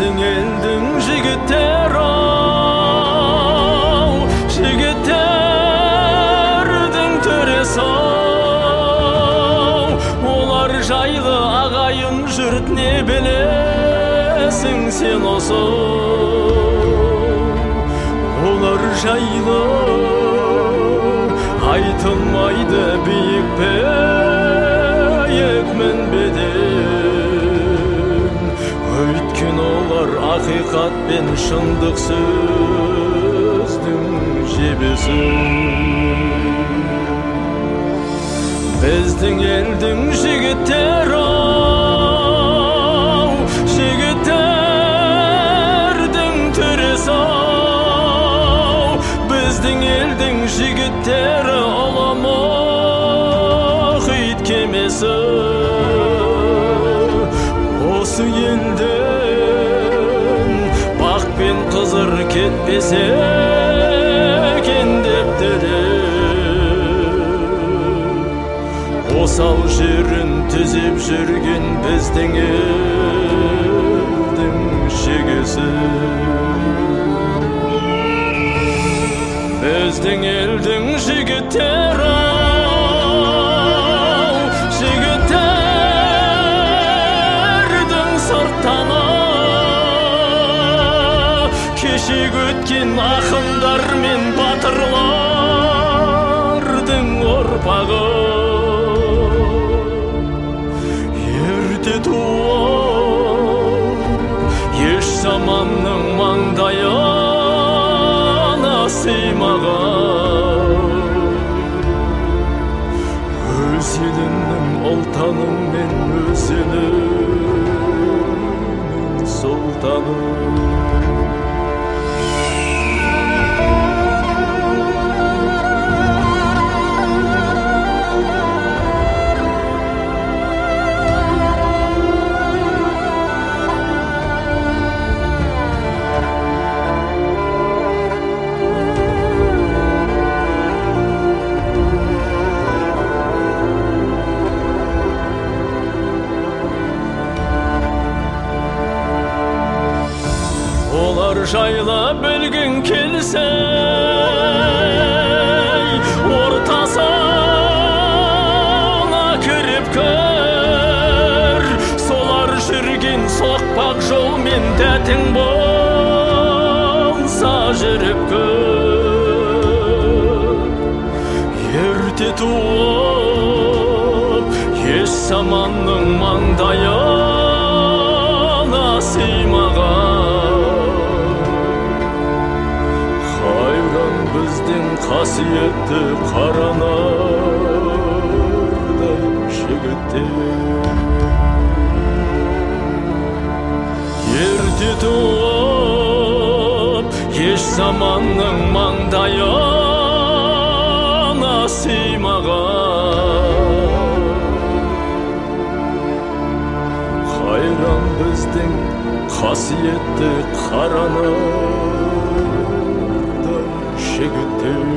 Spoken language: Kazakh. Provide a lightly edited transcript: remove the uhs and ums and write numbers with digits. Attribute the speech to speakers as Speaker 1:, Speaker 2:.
Speaker 1: Біздің елдің жігіттері-ау, жігіттердің төресі-ау, олар жайлы ағайын жұрт не білесің сен осы? Олар жайлы айтылмайды биік биік мінбеден, өйткені олар ақиқат пен шындық сөздің жебесі. Біздің елдің жігіттері-ау, жігіттердің төресі-ау, біздің елдің жігіттері ұлы мұхит кемесі. Осы елден бақ пен қызыр кетпесе екен деп осал жерін түзеп жүрген біздің елдің шегесі. Біздің елдің жігіттері-ау, жігіттердің сырттаны кешегі өткен ақындар мен батырлардың ұрпағы. Ерте туып еш заманның маңдайына сыймаған, өз елімнің ұлтаным мен өз елімнің сұлтаны. Олар жайлы білгің келсе, ортасына кіріп көр, солар жүрген соқпақ жолмен тәтің болса жүріп көр. Ерте туып еш заманның маңдайына сыймаған, біздің қасиетті қаранардай жігіттер. Ерте туып еш заманның маңдайына сыймаған, қайран біздің қасиетті қаранардай жігіттер.